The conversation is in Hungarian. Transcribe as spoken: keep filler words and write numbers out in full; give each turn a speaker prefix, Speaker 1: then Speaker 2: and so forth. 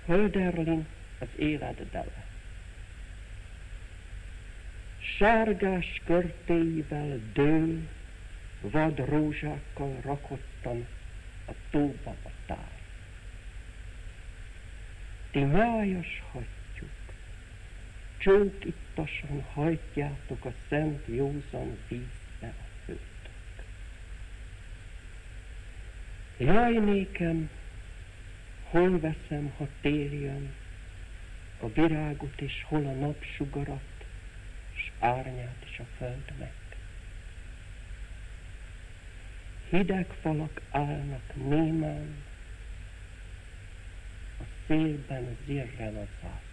Speaker 1: Hölderlin az élet dele. Sárgás körtéivel dől, vad rózsákkal rakottan a tóba a tár. Ti májas hattyúk, csókittasan hajtjátok a szent józan vízbe a főtök. Jaj nékem, hol veszem, ha tél jön, a virágot és hol a napsugarat, s árnyát is a földnek. Hideg falak állnak némán, a szélben zirren a zápor.